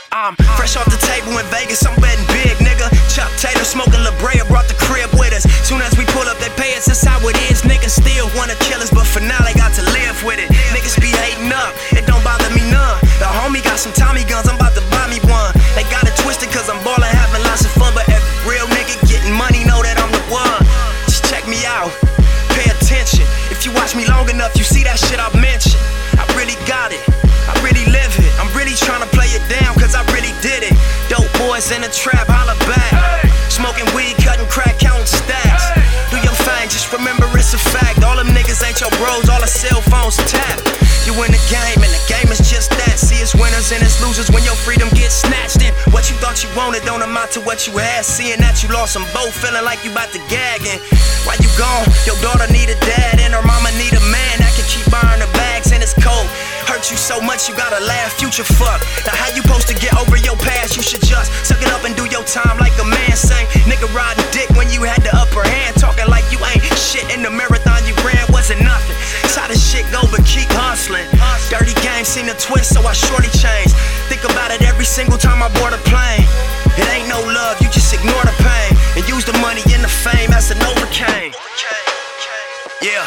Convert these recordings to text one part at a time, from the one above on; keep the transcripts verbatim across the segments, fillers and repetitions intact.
I'm fresh off the table in Vegas, I'm betting big, nigga. Chuck Taylor smoking La Brea, brought the crib with us. Soon as we pull up, they pay us, that's how it is. Niggas still wanna kill us, but for now they got to live with it. Niggas be hating up, it don't bother me none. The homie got some Tommy guns, I'm about to buy me one. They got it twisted cause I'm ballin', having lots of fun. But every real nigga getting money know that I'm the one. Just check me out, pay attention. If you watch me long enough, you see that shit I mentioned. I really got it, I really live it. I'm really tryna play it down cause I really did it. Dope boys in the trap, holla back. Hey. Smoking weed, cutting crack, counting stacks. Hey. Do your thing, just remember it's a fact. All them niggas ain't your bros, all the cell phones tap. You in the game and the game is just that. See it's winners and it's losers when your freedom gets snatched. And what you thought you wanted don't amount to what you had. Seeing that you lost them both, feeling like you about to gag. And while you gone, your daughter need a dad and her mama need a man that can keep buying her bags and it's cold. Hurt you so much you gotta laugh, future fuck. Now how you supposed to get over your past? You should just suck it up and do your time like a man sang. Nigga riding dick when you had the upper hand. Talking like you ain't shit in the marathon you ran wasn't nothing. That's how this shit go, but keep hustling. Dirty game seen a twist, so I shorty changed. Think about it every single time I board a plane. It ain't no love, you just ignore the pain and use the money and the fame as an overcame. Yeah,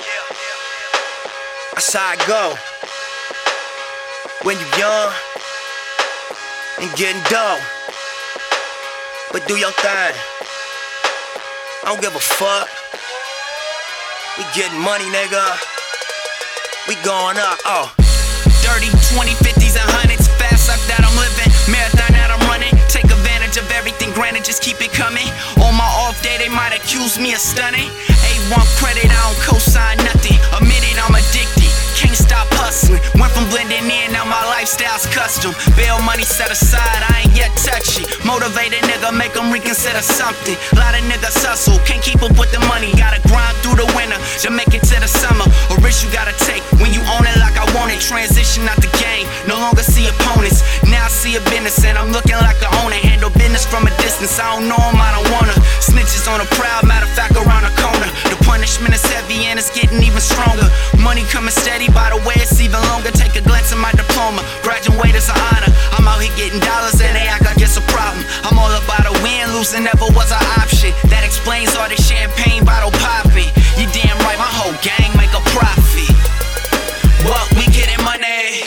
that's how I go. When you young and getting dough, but do your thing. I don't give a fuck. We getting money, nigga. We going up, oh. Dirty twenty, fifties, and hundreds. Fast life that I'm living, marathon that I'm running. Take advantage of everything, granted, just keep it coming. On my off day, they might accuse me of stunning. A one credit, I don't co-sign nothing. Admit it, I'm addicted, can't stop hustling. Went from blending in, now my lifestyle's custom. Bail money set aside, I ain't yet touch it. Motivate a nigga, make him reconsider something. Lot of niggas hustle, can't keep up with the money. Gotta grind through the winter to make it to the summer. A risk you gotta take when you own it like I want it. Transition out the game, no longer see opponents. Now I see a business and I'm looking like I own it. Handle business from a distance, I don't know him, I don't wanna. Snitches on the proud, matter of fact around the corner. The punishment is heavy and it's getting even stronger. Money coming steady, by the way it's even longer. Take a glance at my diploma, graduate is an honor. I'm out here getting dollars and they act like it's a problem. I'm all about a win, losing never was an option. That explains all this champagne bottle popping. You damn right, my whole gang make a profit. What, we getting money?